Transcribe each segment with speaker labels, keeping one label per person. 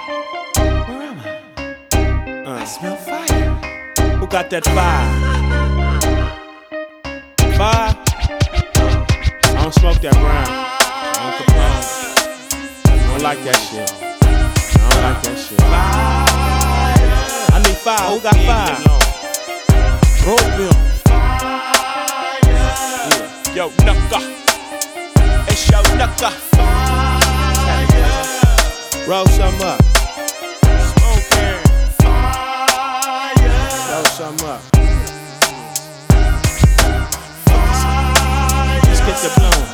Speaker 1: Where am I? I smell fire. Who got that fire? Fire? I don't smoke that brown. I don't Capone. I don't like that shit. I don't like that shit. I need fire. Who got fire? Rope bill. Yo, knucka. It's yo, knucka. Roll some up. Smoking. Roll some up. Let's get the blowin'.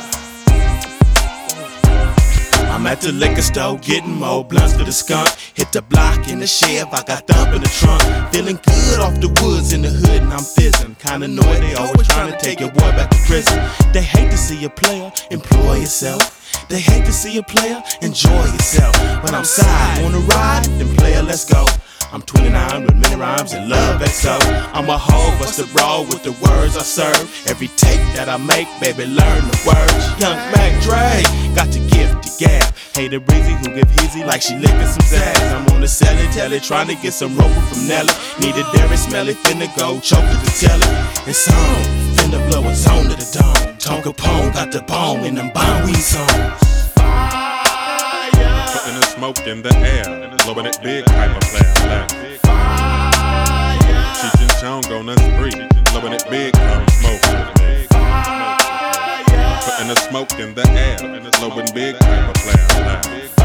Speaker 1: I'm at the liquor store getting more blunts for the skunk. Hit the block in the Chev, I got thump in the trunk. Feeling good off the woods in the hood and I'm fizzing. Kinda annoyed they always trying to take your boy back to prison. They hate to see a player employ yourself. They hate to see a player enjoy yourself. When I'm side, wanna ride? Then player, let's go. I'm 29 with many rhymes and love XO. I'm a hoe, bust the raw with the words I serve. Every tape that I make, baby, learn the words. Young Mac Dre, got the gift to gab. Hey, the breezy who give easy like she licking some sass. I'm on the celly, telly, trying to get some roper from Nelly. Need a dairy, smelly, finna go, choke to the telly. It's on, finna blow a zone to the dome. Tone Capone got the bone in them bomb weed songs.
Speaker 2: Putting the smoke in the air, blowing it big type of flare. Cheech and Chong on the spree, blowing it big, come smoke. Putting the smoke in the air, blowing big type of flare.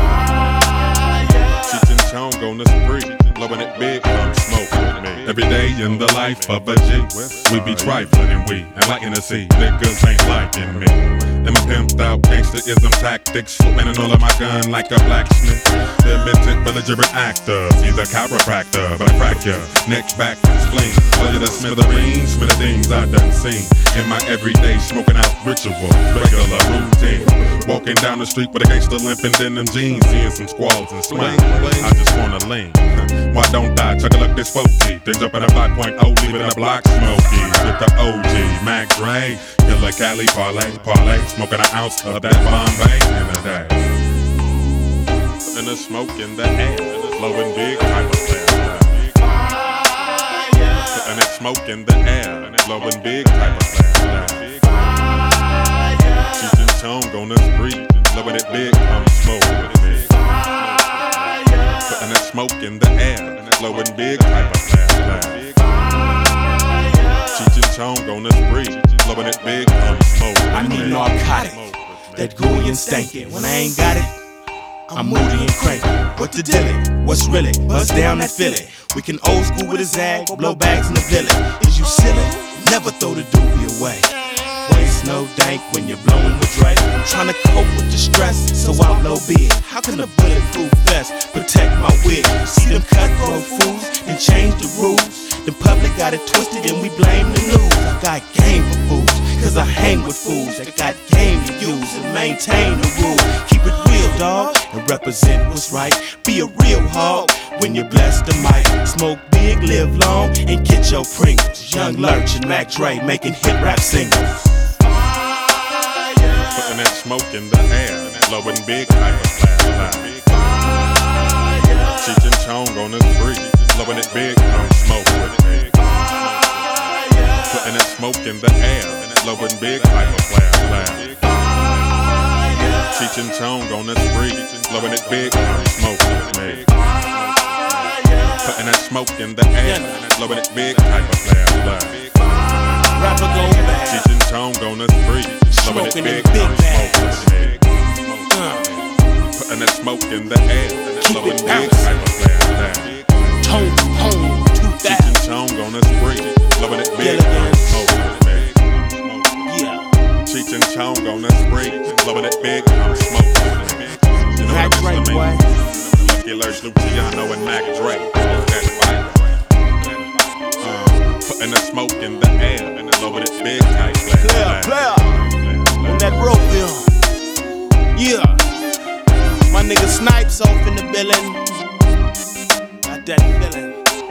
Speaker 2: Cheech and Chong on the spree, blowing it big, come smoke with me. Every day in the life of a G, we be trifling and we ain't liking to see niggas ain't liking me. Them pimped out gangsterism tactics, slipping all of my gun like a blacksmith. Limited belligerent actor, he's a chiropractor, but I crack ya, neck, back, and spleen. Tell you the smithereens, things I done seen. In my everyday smoking out ritual, regular routine. Walking down the street with a gangster limping in them jeans, seeing some squalls and smiling. I just wanna lean. Why don't I chug a look this 40? Then jump in a 5.0, leave it in a block smoky. With the OG, Mac Dre, Killer Cali, parlay, smoking an ounce of that Bombay in the day. Putting the smoke in the air, blowing big type of flare. Putting that smoke in the air, blowing big type of flare. Cheech and Chong on the spree, blowing it big, come smoke with me. Putting that smoke in the air, blowing big type of flare. Cheech and Chong on the spree, blowing it big, come smoke with me.
Speaker 1: I need narcotic, that gooey and stanky. When I ain't got it, I'm moody and cranky. What the dilly? What's really? Buzz down and feel it. We can old school with a zag, blow bags in the village. Is you silly? Never throw the doobie away. Waste no dank when you're blowing the Dre. I'm trying to cope with the stress, so I blow big. How can a bulletproof vest protect my wig? See them cutthroat fools and change the rules. The public got it twisted and we blame the news. I got game for fools, cause I hang with fools that got game to use and maintain the rule. Keep it real, dog, and represent what's right. Be a real hog when you bless the mic. Smoke big, live long, and get your Pringles. Young Lurch and Mac Dre making hit rap singles.
Speaker 2: Putting that smoke in the air, blowing big type of flare. Cheech and Chong on the spree, blowing it big, come smoke with me. Putting that smoke in the air, blowing big type of flare. Cheech and Chong on the spree, blowing it big, come smoke with me. Putting that smoke in the air, blowing it big type of flare.
Speaker 1: Rapper go back.
Speaker 2: Cheech and Chong on the spree, blowing it big, come smoke with me. Putting that smoke in the air, blowing big type of flare.
Speaker 1: Tone Capone,
Speaker 2: Cheech and Chong on the spree, blowing it big, come smoke with me.
Speaker 1: yeah.
Speaker 2: Cheech and Chong on the spree, blowing it big, come smoke with me. You know
Speaker 1: Mac
Speaker 2: what
Speaker 1: Dre,
Speaker 2: I mean?
Speaker 1: boy.
Speaker 2: Lucky Lurch, Luciano, and Mac Dre. Putting the smoke in the air, blowing it big, tight flare.
Speaker 1: Player, on that rope bill. Yeah. My nigga Snipes off in the building. Got that feeling.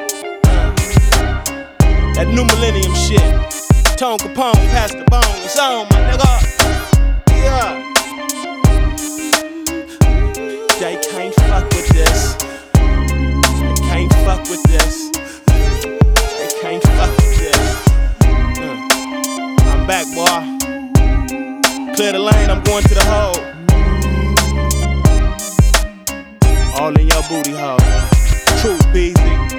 Speaker 1: That new millennium shit. Tone Capone, pass the bone. It's on, my nigga. Yeah. They can't fuck with this. fuck with this. They can't fuck with this. I'm back, boy. Clear the lane, I'm going to the hole. All in your booty hole. True, BZ.